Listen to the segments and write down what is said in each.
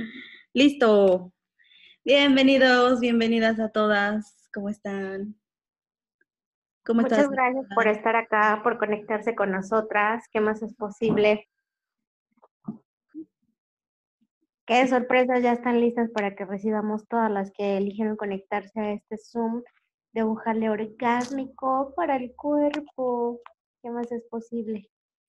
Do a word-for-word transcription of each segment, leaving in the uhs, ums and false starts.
Listo. Bienvenidos, bienvenidas a todas. ¿Cómo están? ¿Cómo estás? Muchas gracias por estar acá, por conectarse con nosotras. ¿Qué más es posible? ¿Qué sorpresas ya están listas para que recibamos todas las que eligieron conectarse a este Zoom de un jale orgásmico para el cuerpo? ¿Qué más es posible?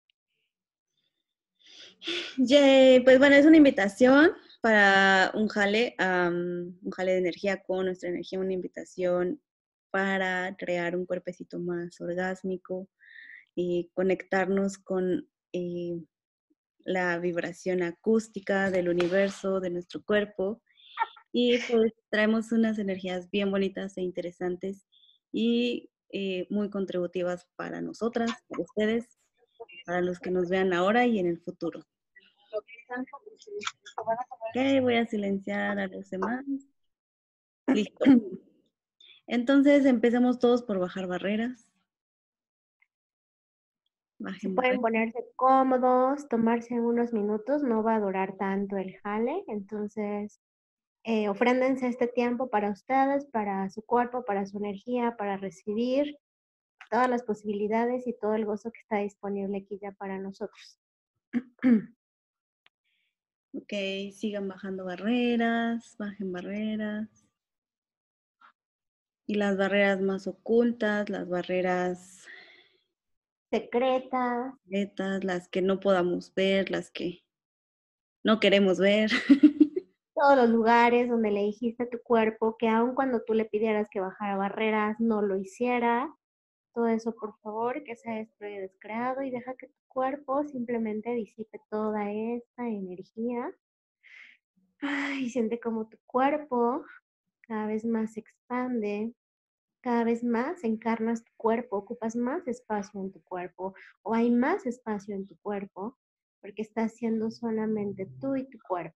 Yay, pues bueno, es una invitación para un jale, um, un jale de energía con nuestra energía, una invitación para crear un cuerpecito más orgásmico y conectarnos con eh, la vibración acústica del universo, de nuestro cuerpo. Y pues traemos unas energías bien bonitas e interesantes y eh, muy contributivas para nosotras, para ustedes, para los que nos vean ahora y en el futuro. Ok, voy a silenciar a los demás. Listo. Entonces empecemos todos por bajar barreras. Si Bajen pueden barreras. ponerse cómodos, tomarse unos minutos, no va a durar tanto el jale, entonces eh, ofréndense este tiempo para ustedes, para su cuerpo, para su energía, para recibir todas las posibilidades y todo el gozo que está disponible aquí ya para nosotros. Ok, sigan bajando barreras, bajen barreras. Y las barreras más ocultas, las barreras Secretas, secretas, las que no podamos ver, las que no queremos ver. todos los lugares donde le dijiste a tu cuerpo que aun cuando tú le pidieras que bajara barreras, no lo hiciera. Todo eso, por favor, que se destruye descreado y deja que tu cuerpo simplemente disipe toda esta energía. Ay, siente como tu cuerpo cada vez más se expande, cada vez más encarnas tu cuerpo, ocupas más espacio en tu cuerpo o hay más espacio en tu cuerpo porque estás siendo solamente tú y tu cuerpo.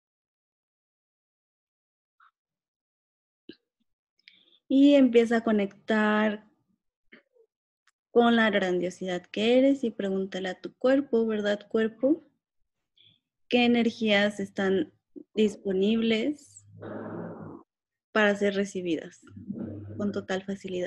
Y empieza a conectar con la grandiosidad que eres y pregúntale a tu cuerpo, ¿verdad, cuerpo? ¿Qué energías están disponibles para ser recibidas con total facilidad?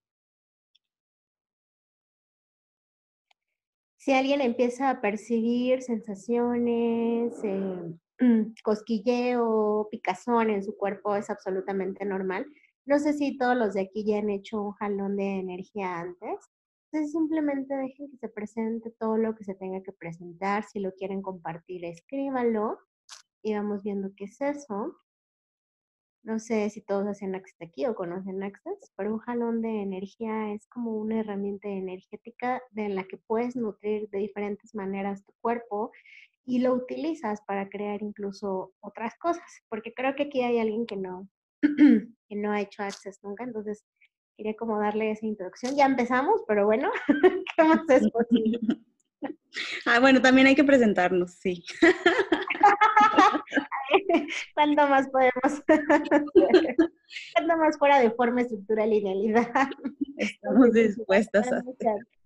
Si alguien empieza a percibir sensaciones, eh, cosquilleo, picazón en su cuerpo, es absolutamente normal. No sé si todos los de aquí ya han hecho un jalón de energía antes. Entonces simplemente dejen que se presente todo lo que se tenga que presentar. Si lo quieren compartir, escríbanlo y vamos viendo qué es eso. No sé si todos hacen Access aquí o conocen Access, pero un jalón de energía es como una herramienta energética de la que puedes nutrir de diferentes maneras tu cuerpo y lo utilizas para crear incluso otras cosas, porque creo que aquí hay alguien que no, que no ha hecho Access nunca, entonces quería como darle esa introducción. Ya empezamos, pero bueno, ¿qué más es posible? Ah, bueno, también hay que presentarnos, sí. ¿Cuánto más podemos hacer? ¿Cuánto más fuera de forma, estructura, linealidad? Estamos dispuestas a hacer.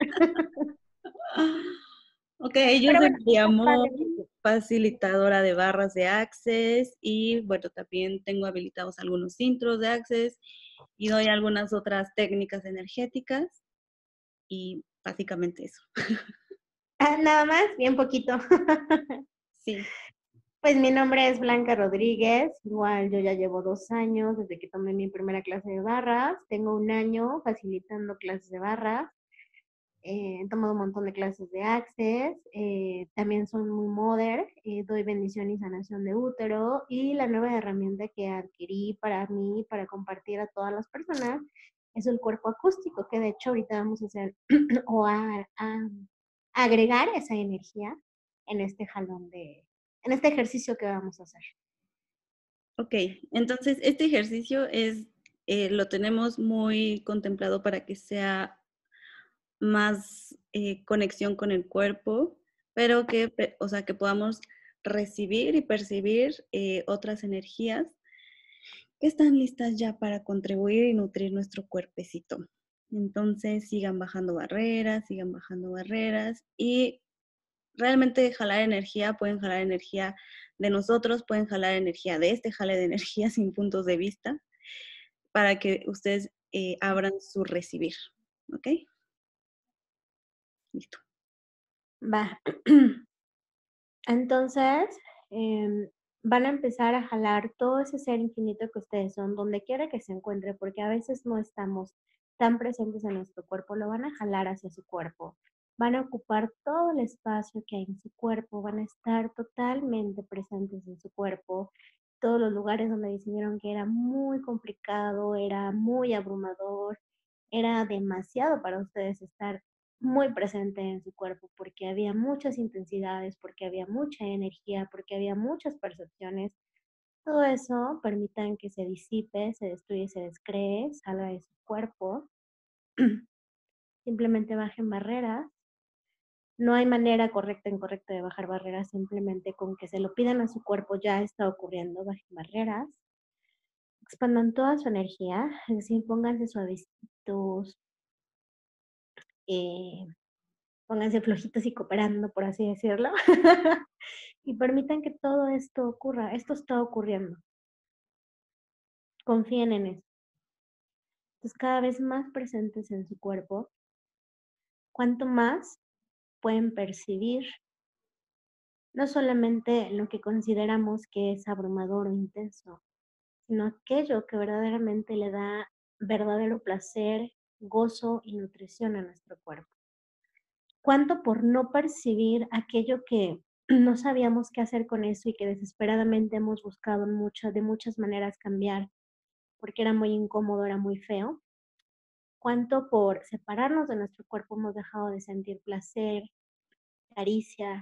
Ok, yo Pero soy bueno, Diamond, padre. facilitadora de barras de Access y bueno, también tengo habilitados algunos intros de Access y doy algunas otras técnicas energéticas y básicamente eso. Ah, nada más, bien poquito. Sí. Pues mi nombre es Blanca Rodríguez, igual yo ya llevo dos años desde que tomé mi primera clase de barras, tengo un año facilitando clases de barras, eh, he tomado un montón de clases de Access, eh, también soy muy mother, eh, doy bendición y sanación de útero y la nueva herramienta que adquirí para mí, para compartir a todas las personas, es el cuerpo acústico, que de hecho ahorita vamos a hacer o a, a agregar esa energía en este jalón de, en este ejercicio que vamos a hacer. Ok, entonces este ejercicio es, eh, lo tenemos muy contemplado para que sea más eh, conexión con el cuerpo, pero que, o sea, que podamos recibir y percibir eh, otras energías que están listas ya para contribuir y nutrir nuestro cuerpecito. Entonces sigan bajando barreras, sigan bajando barreras y realmente jalar energía, pueden jalar energía de nosotros, pueden jalar energía de este jale de energía sin puntos de vista para que ustedes eh, abran su recibir. ¿Ok? Listo. Va. Entonces, em, van a empezar a jalar todo ese ser infinito que ustedes son, donde quiera que se encuentre, porque a veces no estamos tan presentes en nuestro cuerpo, lo van a jalar hacia su cuerpo. Van a ocupar todo el espacio que hay en su cuerpo, van a estar totalmente presentes en su cuerpo. Todos los lugares donde decidieron que era muy complicado, era muy abrumador, era demasiado para ustedes estar muy presente en su cuerpo, porque había muchas intensidades, porque había mucha energía, porque había muchas percepciones. Todo eso permitan que se disipe, se destruye, se descree, salga de su cuerpo. Simplemente bajen barreras. No hay manera correcta o incorrecta de bajar barreras, simplemente con que se lo pidan a su cuerpo ya está ocurriendo. Bajen barreras. Expandan toda su energía, es decir, pónganse suavecitos, eh, pónganse flojitos y cooperando, por así decirlo. Y permitan que todo esto ocurra. Esto está ocurriendo. Confíen en eso. Entonces, cada vez más presentes en su cuerpo, cuanto más pueden percibir no solamente lo que consideramos que es abrumador o intenso, sino aquello que verdaderamente le da verdadero placer, gozo y nutrición a nuestro cuerpo. Cuánto por no percibir aquello que no sabíamos qué hacer con eso y que desesperadamente hemos buscado mucho, de muchas maneras cambiar, porque era muy incómodo, era muy feo. Cuánto por separarnos de nuestro cuerpo hemos dejado de sentir placer, caricias,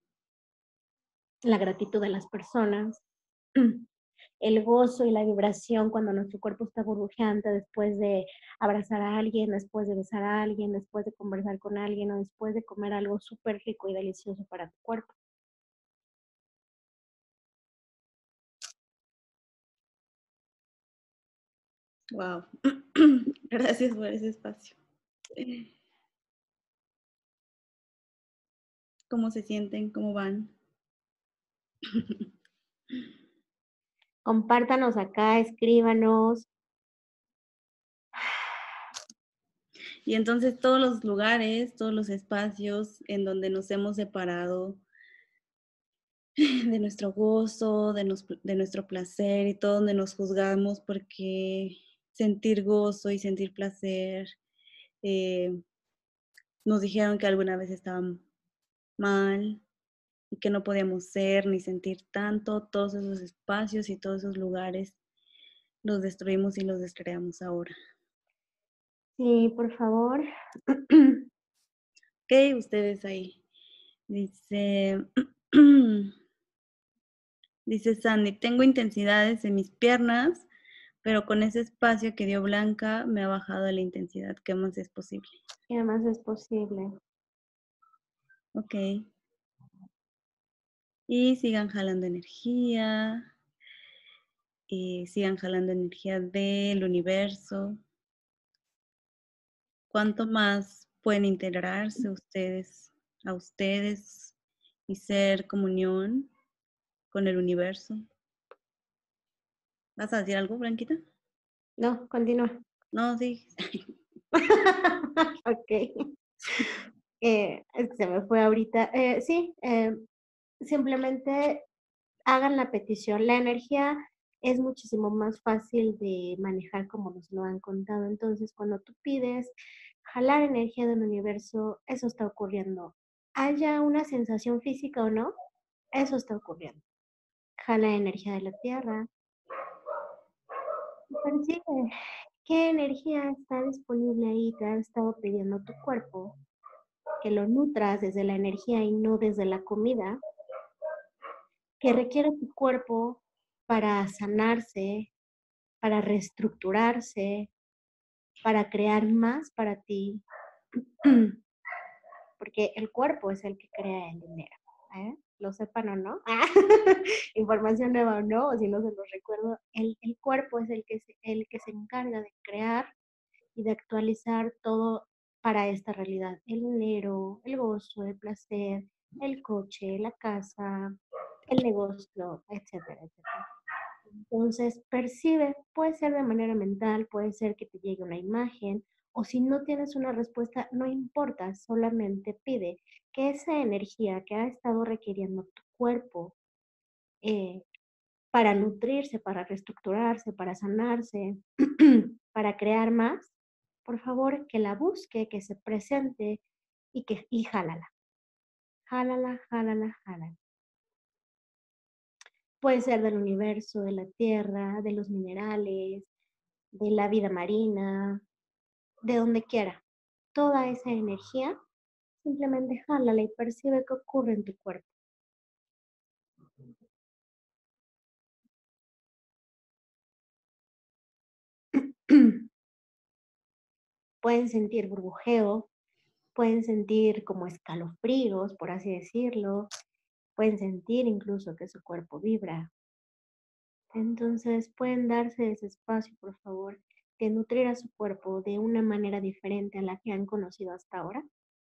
la gratitud de las personas, el gozo y la vibración cuando nuestro cuerpo está burbujeante después de abrazar a alguien, después de besar a alguien, después de conversar con alguien o después de comer algo súper rico y delicioso para tu cuerpo. Wow. Gracias por ese espacio. ¿Cómo se sienten? ¿Cómo van? Compártanos acá, escríbanos. Y entonces todos los lugares, todos los espacios en donde nos hemos separado de nuestro gozo, de, nos, de nuestro placer y todo donde nos juzgamos porque sentir gozo y sentir placer eh, nos dijeron que alguna vez estaban mal y que no podíamos ser ni sentir tanto, todos esos espacios y todos esos lugares los destruimos y los descreamos ahora. Sí, por favor. Ok, ustedes ahí. Dice, dice Sandy, tengo intensidades en mis piernas, pero con ese espacio que dio Blanca me ha bajado la intensidad. ¿Qué más es posible? ¿Qué más es posible? Ok. Y sigan jalando energía. Y sigan jalando energía del universo. ¿Cuánto más pueden integrarse ustedes a ustedes y ser comunión con el universo? ¿Vas a decir algo, Blanquita? No, continúa. No, sí. Ok. Eh, es que se me fue ahorita. Eh, sí, eh, simplemente hagan la petición. La energía es muchísimo más fácil de manejar como nos lo han contado. Entonces, cuando tú pides jalar energía del universo, eso está ocurriendo. Haya una sensación física o no, eso está ocurriendo. Jala energía de la tierra. Y percibe qué energía está disponible ahí, te ha estado pidiendo tu cuerpo, que lo nutras desde la energía y no desde la comida, que requiere tu cuerpo para sanarse, para reestructurarse, para crear más para ti, porque el cuerpo es el que crea el dinero. ¿eh? Lo sepan o no, información nueva o no, o si no se los recuerdo, el, el cuerpo es el que, se, el que se encarga de crear y de actualizar todo para esta realidad. El dinero, el gozo, el placer, el coche, la casa, el negocio, etcétera, etcétera. Entonces, percibe, puede ser de manera mental, puede ser que te llegue una imagen, o si no tienes una respuesta, no importa, solamente pide que esa energía que ha estado requiriendo tu cuerpo eh, para nutrirse, para reestructurarse, para sanarse, para crear más, por favor, que la busque, que se presente y que y jálala, jálala, jálala, jálala. Puede ser del universo, de la tierra, de los minerales, de la vida marina, de donde quiera. Toda esa energía, simplemente jálala y percibe qué ocurre en tu cuerpo. Pueden sentir burbujeo, pueden sentir como escalofríos, por así decirlo, pueden sentir incluso que su cuerpo vibra. Entonces pueden darse ese espacio, por favor, de nutrir a su cuerpo de una manera diferente a la que han conocido hasta ahora.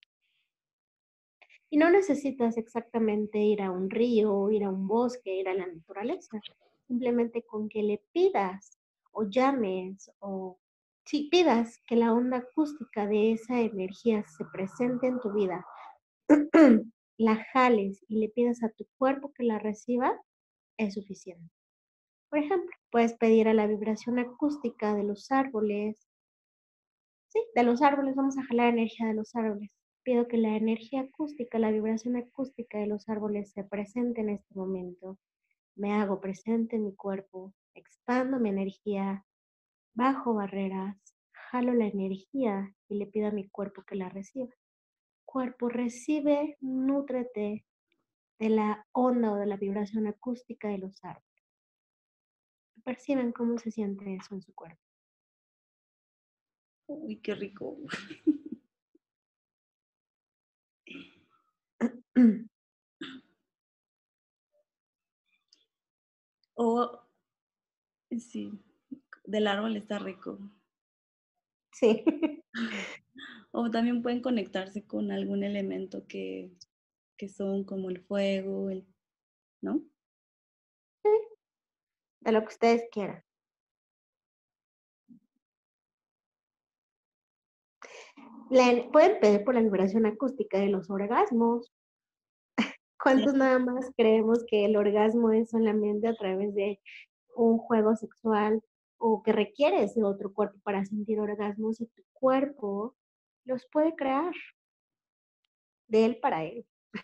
Y no necesitas exactamente ir a un río, ir a un bosque, ir a la naturaleza. Simplemente con que le pidas o llames o si pidas que la onda acústica de esa energía se presente en tu vida, la jales y le pidas a tu cuerpo que la reciba, es suficiente. Por ejemplo, puedes pedir a la vibración acústica de los árboles. Sí, de los árboles, vamos a jalar energía de los árboles. Pido que la energía acústica, la vibración acústica de los árboles se presente en este momento. Me hago presente en mi cuerpo, expando mi energía, bajo barreras, jalo la energía y le pido a mi cuerpo que la reciba. Cuerpo, recibe, nútrete de la onda o de la vibración acústica de los árboles. Perciben cómo se siente eso en su cuerpo. Uy, qué rico. O sí, del árbol está rico. Sí. O también pueden conectarse con algún elemento que, que son como el fuego, el, ¿no? De lo que ustedes quieran. La- pueden pedir por la vibración acústica de los orgasmos. ¿Cuántos nada más creemos que el orgasmo es solamente a través de un juego sexual o que requieres de otro cuerpo para sentir orgasmos y tu cuerpo los puede crear de él para él,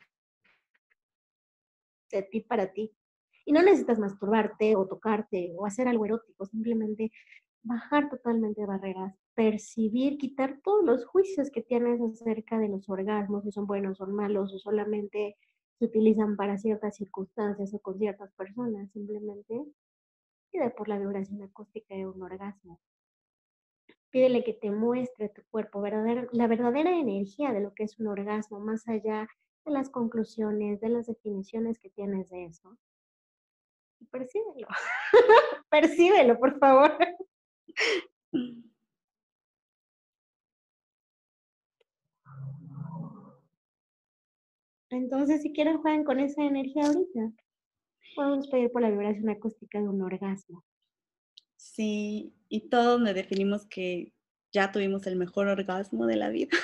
de ti para ti? Y no necesitas masturbarte o tocarte o hacer algo erótico, simplemente bajar totalmente barreras, percibir, quitar todos los juicios que tienes acerca de los orgasmos, si son buenos o malos, o solamente se utilizan para ciertas circunstancias o con ciertas personas, simplemente pide por la vibración acústica de un orgasmo. Pídele que te muestre tu cuerpo, verdadera, la verdadera energía de lo que es un orgasmo, más allá de las conclusiones, de las definiciones que tienes de eso. Y percíbelo. Percíbelo, por favor. Entonces, si quieren, jueguen con esa energía ahorita. Podemos pedir por la vibración acústica de un orgasmo. Sí, y todos me definimos que ya tuvimos el mejor orgasmo de la vida.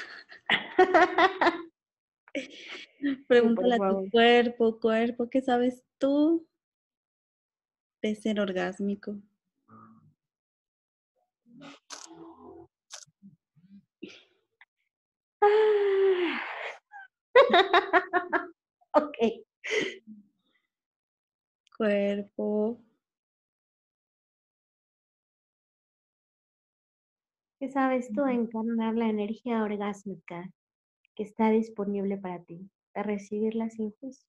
Sí, por Pregúntale a tu favor. cuerpo, cuerpo, ¿qué sabes tú de ser orgásmico? Ok. Cuerpo, ¿Qué sabes tú de encarnar la energía orgásmica que está disponible para ti, de recibirla sin juicio?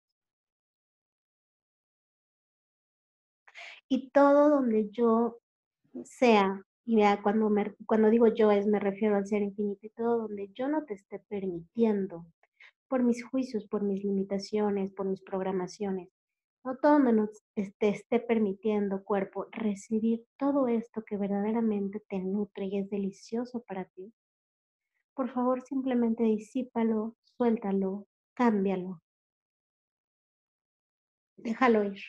Y todo donde yo sea, y vea, cuando, me, cuando digo yo es, me refiero al ser infinito, y todo donde yo no te esté permitiendo, por mis juicios, por mis limitaciones, por mis programaciones, no todo donde no te esté permitiendo, cuerpo, recibir todo esto que verdaderamente te nutre y es delicioso para ti. Por favor, simplemente disípalo, suéltalo, cámbialo. déjalo ir.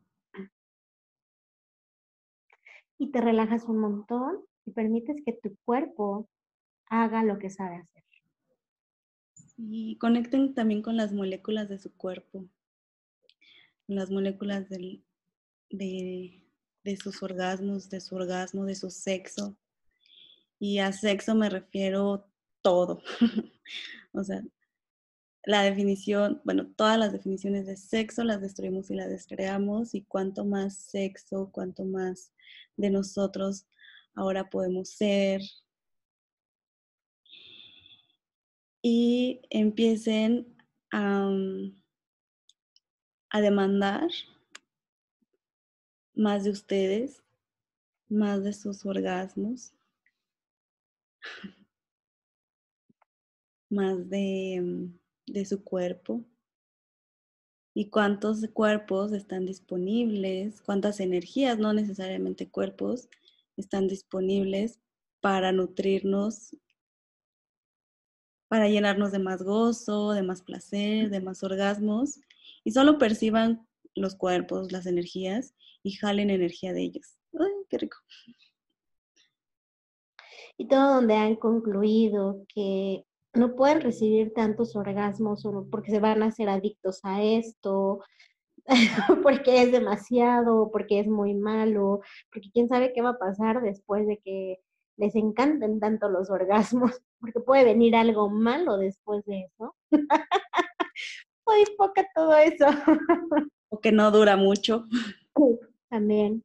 Y te relajas un montón y permites que tu cuerpo haga lo que sabe hacer. Y conecten también con las moléculas de su cuerpo, con las moléculas del, de, de sus orgasmos, de su orgasmo, de su sexo. Y a sexo me refiero todo. O sea, la definición, bueno, todas las definiciones de sexo las destruimos y las descreamos. Y cuanto más sexo, cuanto más de nosotros ahora podemos ser. Y empiecen a, a demandar más de ustedes, más de sus orgasmos, más de, de su cuerpo. Y cuántos cuerpos están disponibles, cuántas energías, no necesariamente cuerpos, están disponibles para nutrirnos, para llenarnos de más gozo, de más placer, de más orgasmos. Y solo perciban los cuerpos, las energías y jalen energía de ellos. ¡Ay, qué rico! Y todo donde han concluido que no pueden recibir tantos orgasmos solo porque se van a hacer adictos a esto, porque es demasiado, porque es muy malo, porque quién sabe qué va a pasar después de que les encanten tanto los orgasmos, porque puede venir algo malo después de eso. Muy poca todo eso. O que no dura mucho. También.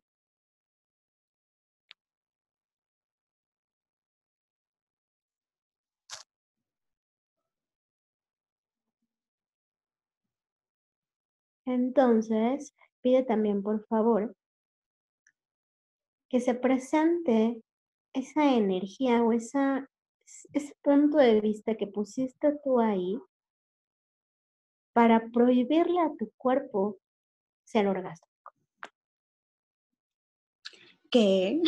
Entonces, pide también, por favor, que se presente esa energía o esa, ese punto de vista que pusiste tú ahí para prohibirle a tu cuerpo ser orgasmo. ¿Qué?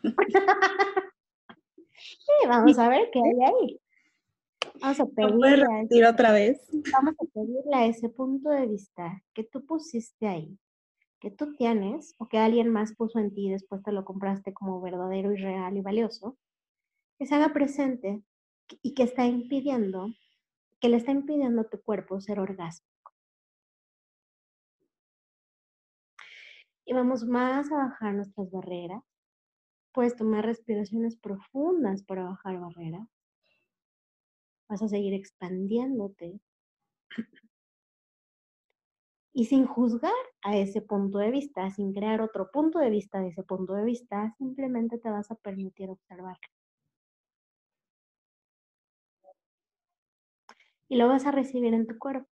Sí, vamos a ver qué hay ahí. Vamos a ¿Lo puedes pedirle a, repetir otra vez? vamos a pedirle a ese punto de vista que tú pusiste ahí, que tú tienes o que alguien más puso en ti y después te lo compraste como verdadero y real y valioso, que se haga presente y que está impidiendo, que le está impidiendo a tu cuerpo ser orgasmo. Y vamos más a bajar nuestras barreras. Puedes tomar respiraciones profundas para bajar barreras. Vas a seguir expandiéndote. Y sin juzgar a ese punto de vista, sin crear otro punto de vista de ese punto de vista, simplemente te vas a permitir observar. Y lo vas a recibir en tu cuerpo.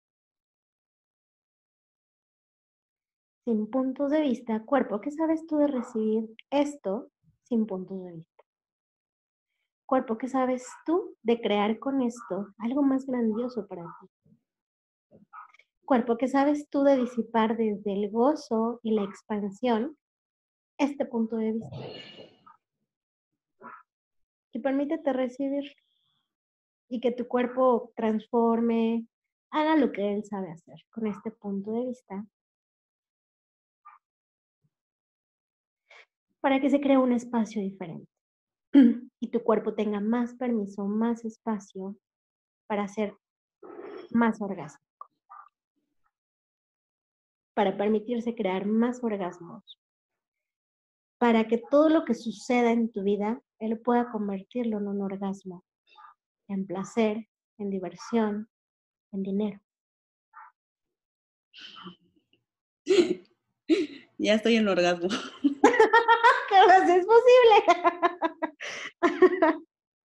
Sin puntos de vista, cuerpo, ¿qué sabes tú de recibir esto sin puntos de vista? Cuerpo, ¿qué sabes tú de crear con esto algo más grandioso para ti? Cuerpo, ¿qué sabes tú de disipar desde el gozo y la expansión este punto de vista? Y permítete recibir y que tu cuerpo transforme, haga lo que él sabe hacer con este punto de vista para que se cree un espacio diferente y tu cuerpo tenga más permiso, más espacio para ser más orgásmico, para permitirse crear más orgasmos, para que todo lo que suceda en tu vida, él pueda convertirlo en un orgasmo, en placer, en diversión, en dinero. Ya estoy en orgasmo. ¿Qué más es posible?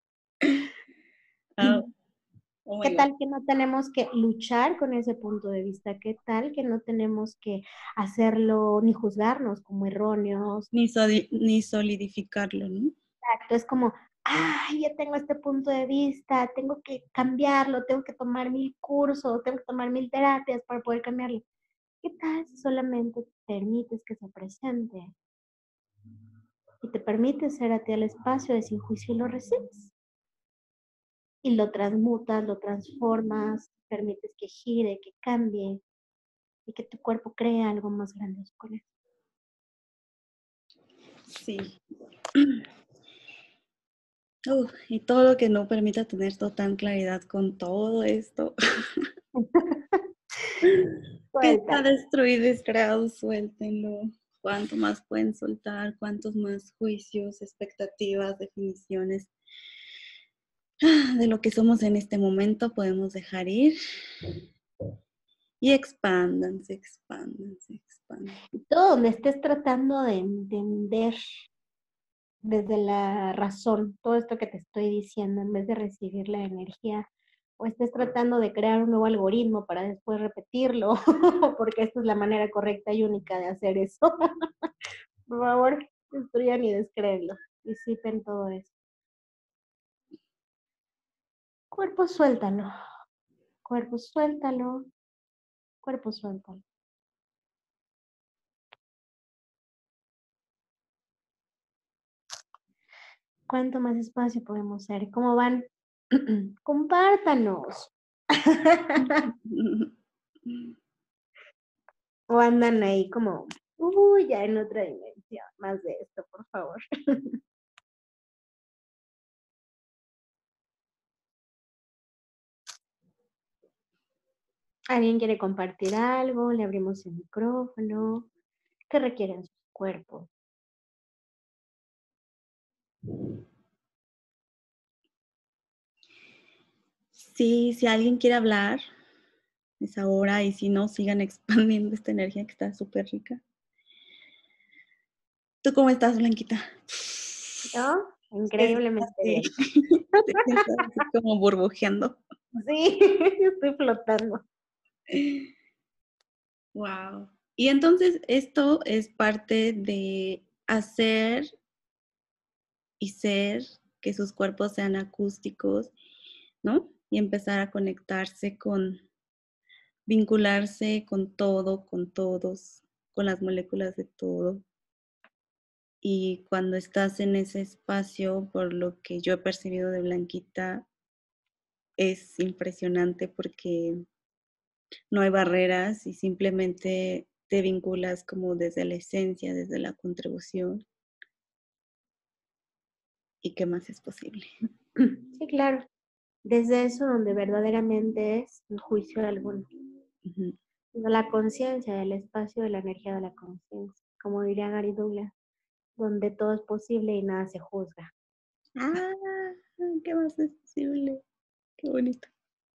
Oh, oh ¿Qué my God. tal que no tenemos que luchar con ese punto de vista? ¿Qué tal que no tenemos que hacerlo ni juzgarnos como erróneos? Ni, soli- ni solidificarlo, ¿no? Exacto, es como, ay, ya tengo este punto de vista, tengo que cambiarlo, tengo que tomar mil cursos, tengo que tomar mil terapias para poder cambiarlo. ¿Qué tal si solamente permites que se presente y te permites ser a ti el espacio de sin juicio y lo recibes? Y lo transmutas, lo transformas, permites que gire, que cambie, y que tu cuerpo cree algo más grandioso con eso. Sí. Uh, y todo lo que no permita tener total claridad con todo esto. Que está destruido y creado, suéltenlo. ¿Cuánto más pueden soltar? ¿Cuántos más juicios, expectativas, definiciones de lo que somos en este momento podemos dejar ir? Y expándanse, expándanse, expándanse. Todo donde estés tratando de entender desde la razón todo esto que te estoy diciendo, en vez de recibir la energía, o estés tratando de crear un nuevo algoritmo para después repetirlo, porque esta es la manera correcta y única de hacer eso. Por favor, destruyan y descréenlo. Disipen todo eso. Cuerpo, suéltalo. Cuerpo, suéltalo. Cuerpo, suéltalo. ¿Cuánto más espacio podemos hacer? ¿Cómo van? Compártanos. O andan ahí como, uy, ya en otra dimensión. Más de esto, por favor. ¿Alguien quiere compartir algo? Le abrimos el micrófono. ¿Qué requieren sus cuerpos? Sí, si alguien quiere hablar, es ahora, y si no, sigan expandiendo esta energía que está súper rica. ¿Tú cómo estás, Blanquita? ¿Yo? Increíblemente bien. Te sientes así como burbujeando. Sí, estoy flotando. Wow. Y entonces esto es parte de hacer y ser que sus cuerpos sean acústicos, ¿no? Y empezar a conectarse con, vincularse con todo, con todos, con las moléculas de todo. Y cuando estás en ese espacio, por lo que yo he percibido de Blanquita, es impresionante porque no hay barreras y simplemente te vinculas como desde la esencia, desde la contribución. ¿Y qué más es posible? Sí, claro. Desde eso donde verdaderamente es un juicio alguno. Uh-huh. La conciencia, el espacio de la energía de la conciencia. Como diría Gary Douglas, donde todo es posible y nada se juzga. Ah, ¿qué más es posible? Qué bonito.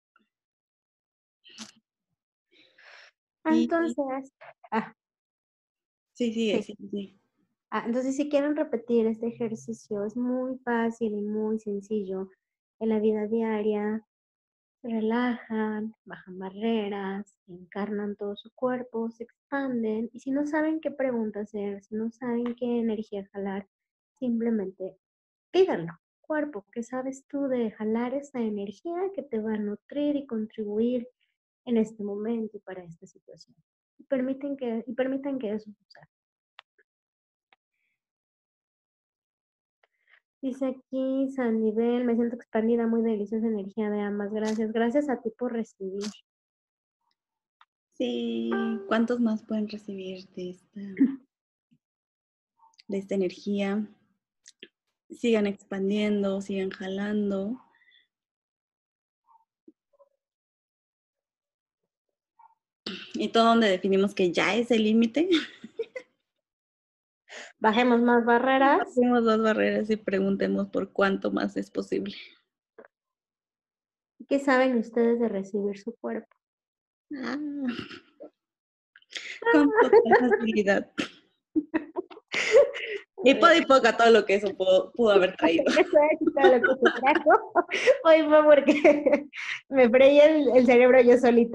Entonces, ah, sí, sí, sí. sí, sí. Ah, entonces, si quieren repetir este ejercicio, es muy fácil y muy sencillo. En la vida diaria, se relajan, bajan barreras, encarnan todo su cuerpo, se expanden. Y si no saben qué pregunta hacer, si no saben qué energía jalar, simplemente pídanlo. Cuerpo, ¿qué sabes tú de jalar esa energía que te va a nutrir y contribuir en este momento y para esta situación? Y permiten que, y permitan que eso suceda. Dice aquí San Nivel, me siento expandida, muy deliciosa energía de ambas. Gracias. Gracias a ti por recibir. Sí, ¿cuántos más pueden recibir de esta, de esta energía? Sigan expandiendo, sigan jalando. Y todo donde definimos que ya es el límite. Bajemos más barreras. Bajemos las barreras y preguntemos por cuánto más es posible. ¿Qué saben ustedes de recibir su cuerpo? Ah, con total facilidad. Y poco y poco todo lo que eso pudo, pudo haber traído. Todo lo que se trajo. Hoy fue porque me freí el, el cerebro yo solita.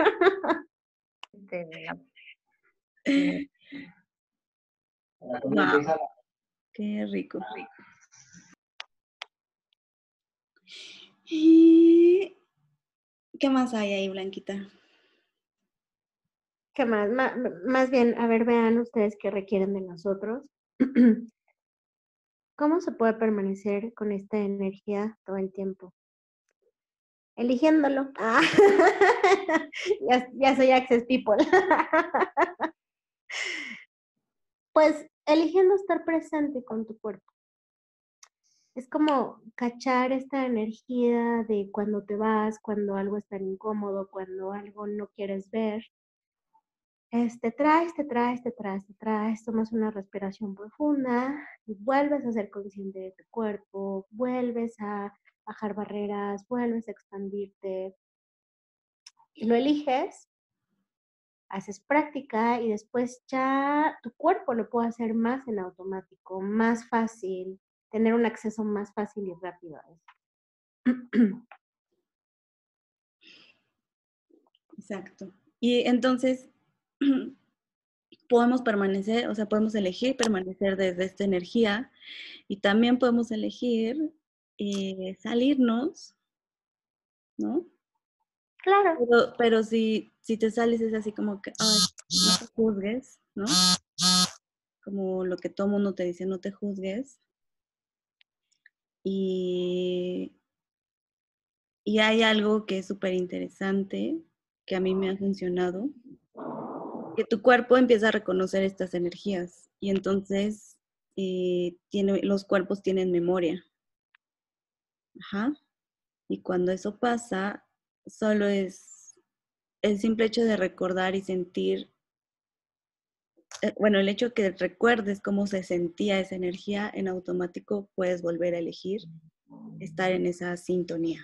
Wow, qué rico. ¿Y qué más hay ahí, Blanquita? ¿Qué más? Más, más bien, a ver, vean ustedes qué requieren de nosotros. ¿Cómo se puede permanecer con esta energía todo el tiempo? Eligiéndolo. Ah. ya, ya soy Access People. Pues eligiendo estar presente con tu cuerpo. Es como cachar esta energía de cuando te vas, cuando algo es tan incómodo, cuando algo no quieres ver. Este, traes, te traes, te traes, te traes, tomas una respiración profunda y vuelves a ser consciente de tu cuerpo, vuelves a bajar barreras, vuelves a expandirte y lo eliges, haces práctica y después ya tu cuerpo lo puede hacer más en automático, más fácil, tener un acceso más fácil y rápido a eso. Exacto. Y entonces podemos permanecer, o sea, podemos elegir permanecer desde esta energía y también podemos elegir eh, salirnos, ¿no? Claro. Pero, pero si, si te sales es así como que, ay, no te juzgues, ¿no? Como lo que todo mundo te dice, no te juzgues. Y, y hay algo que es súper interesante, que a mí me ha funcionado, que tu cuerpo empieza a reconocer estas energías y entonces eh, tiene, los cuerpos tienen memoria. Ajá. Y cuando eso pasa, solo es el simple hecho de recordar y sentir, eh, bueno, el hecho que recuerdes cómo se sentía esa energía, en automático puedes volver a elegir estar en esa sintonía.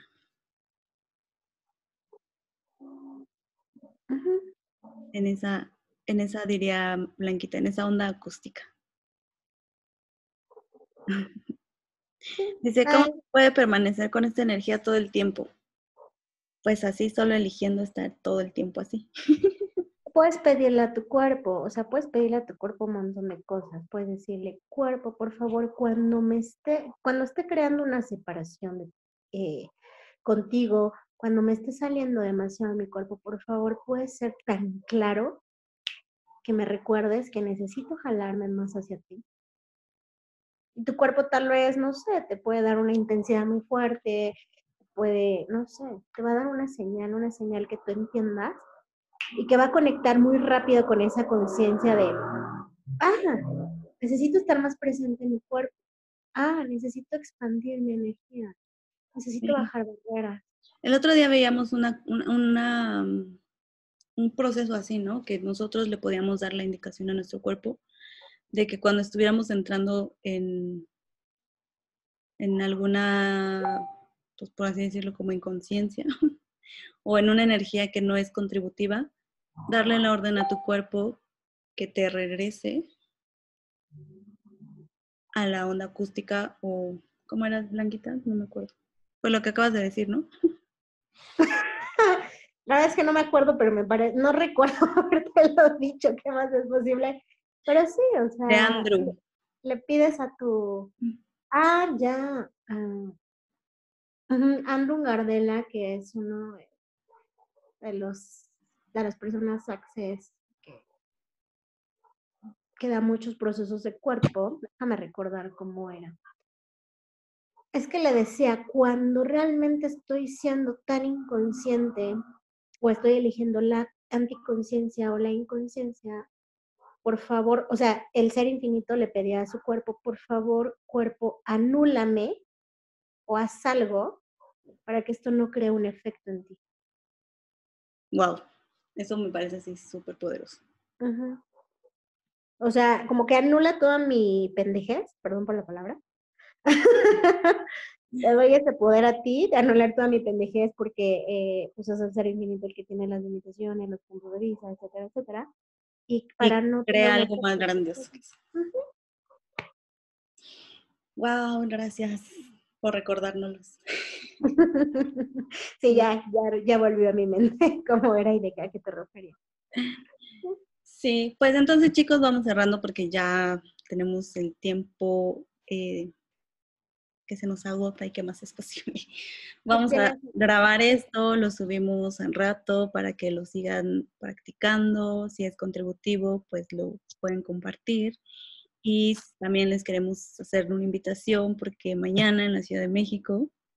Uh-huh. En esa, en esa, diría Blanquita, en esa onda acústica. Dice, ¿cómo Ay, se puede permanecer con esta energía todo el tiempo? Pues así, solo eligiendo estar todo el tiempo así. puedes pedirle a tu cuerpo, o sea, puedes pedirle a tu cuerpo un montón de cosas. Puedes decirle, cuerpo, por favor, cuando me esté, cuando esté creando una separación de, eh, contigo, cuando me esté saliendo demasiado mi cuerpo, por favor, puedes ser tan claro que me recuerdes que necesito jalarme más hacia ti. Y tu cuerpo tal vez, no sé, te puede dar una intensidad muy fuerte, puede, no sé, te va a dar una señal, una señal que tú entiendas y que va a conectar muy rápido con esa conciencia de, ah, necesito estar más presente en mi cuerpo, ah, necesito expandir mi energía, necesito Sí. bajar barreras. El otro día veíamos una, una, una, un proceso así, ¿no? Que nosotros le podíamos dar la indicación a nuestro cuerpo de que cuando estuviéramos entrando en, en alguna, pues por así decirlo, como inconsciencia o en una energía que no es contributiva, darle la orden a tu cuerpo que te regrese a la onda acústica o, ¿cómo era, Blanquita? No me acuerdo. Fue lo que acabas de decir, ¿no? La verdad es que no me acuerdo, pero me parece, no recuerdo haberte lo dicho, ¿qué más es posible? Pero sí, o De sea, Andrew. le pides a tu, ah, ya, uh, uh, Andrew Gardella, que es uno de los, de las personas access que, que da muchos procesos de cuerpo, déjame recordar cómo era. Es que le decía, cuando realmente estoy siendo tan inconsciente o estoy eligiendo la anticonciencia o la inconsciencia, por favor, o sea, el ser infinito le pedía a su cuerpo, por favor, cuerpo, anúlame o haz algo para que esto no cree un efecto en ti. Wow, eso me parece así súper poderoso. Uh-huh. O sea, como que anula toda mi pendejez, perdón por la palabra. Te doy ese poder a ti de anular toda mi pendejez porque eh, pues es el ser infinito el que tiene las limitaciones, los puntos de vista, etcétera, etcétera. Y para Y no tener crea un algo más efecto. grandioso. Uh-huh. Wow, gracias por recordárnoslos. Sí, ya, ya, ya volvió a mi mente cómo era y de qué, a qué te refería. Sí, pues entonces chicos vamos cerrando porque ya tenemos el tiempo eh, que se nos agota y que más es posible. Vamos a grabar esto, lo subimos en rato para que lo sigan practicando. Si es contributivo, pues lo pueden compartir. Y también les queremos hacer una invitación porque mañana en la Ciudad de México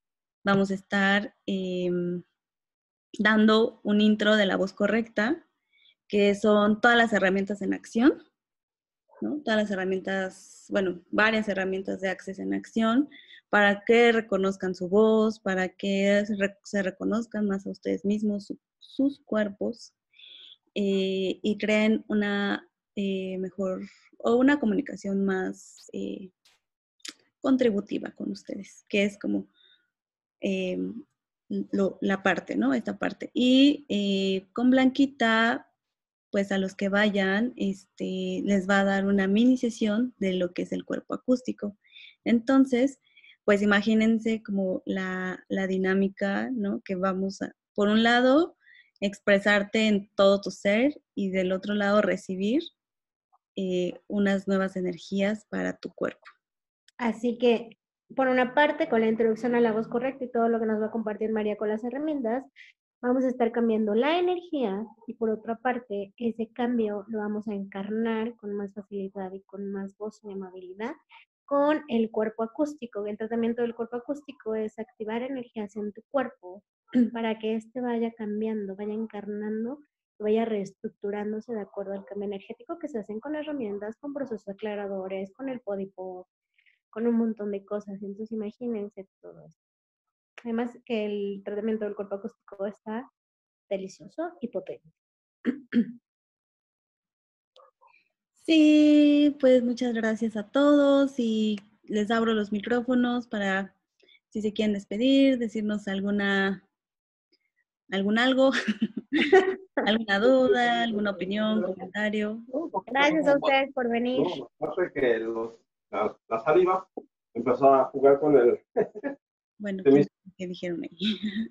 vamos a estar eh, dando un intro de la voz correcta, que son todas las herramientas en acción, ¿no? Todas las herramientas, bueno, varias herramientas de Access en acción para que reconozcan su voz, para que se, re se reconozcan más a ustedes mismos, su, sus cuerpos, eh, y creen una eh, mejor o una comunicación más eh, contributiva con ustedes, que es como eh, lo, la parte, ¿no? Esta parte. Y eh, con Blanquita, pues a los que vayan, este, les va a dar una mini sesión de lo que es el cuerpo acústico. Entonces, pues imagínense como la, la dinámica, ¿no? Que vamos a, por un lado, expresarte en todo tu ser y del otro lado recibir eh, unas nuevas energías para tu cuerpo. Así que, por una parte, con la introducción a la voz correcta y todo lo que nos va a compartir María con las herramientas, vamos a estar cambiando la energía y por otra parte, ese cambio lo vamos a encarnar con más facilidad y con más voz y amabilidad con el cuerpo acústico. El tratamiento del cuerpo acústico es activar energías en tu cuerpo para que éste vaya cambiando, vaya encarnando, vaya reestructurándose de acuerdo al cambio energético que se hacen con herramientas, con procesos aclaradores, con el podipo, con un montón de cosas. Entonces imagínense todo eso. Además que el tratamiento del cuerpo acústico está delicioso y potente. Sí, pues muchas gracias a todos y les abro los micrófonos para si se quieren despedir, decirnos alguna, algún algo, alguna duda, alguna opinión, comentario. Gracias a ustedes por venir. No, pasa que los, la, la saliva empezó a jugar con el... Bueno, mis... ¿qué dijeron ahí?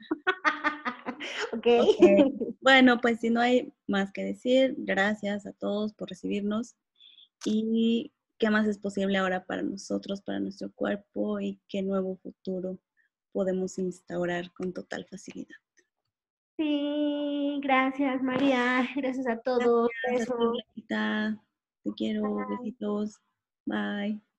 Okay. Ok. Bueno, pues si no hay más que decir, gracias a todos por recibirnos y qué más es posible ahora para nosotros, para nuestro cuerpo y qué nuevo futuro podemos instaurar con total facilidad. Sí, gracias María, gracias a todos. Gracias, Besos. Blanquita. Te quiero, Bye. besitos. Bye.